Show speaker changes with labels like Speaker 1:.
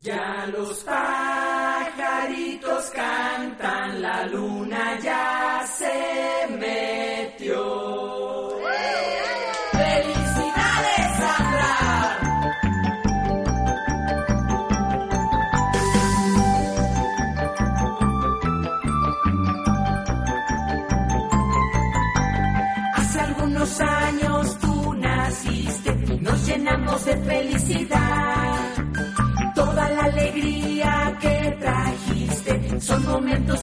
Speaker 1: Ya los pajaritos cantan, la luna ya se metió. ¡Felicidades, Sandra! Hace algunos años tú naciste y nos llenamos de felicidad. Toda la alegría que trajiste son momentos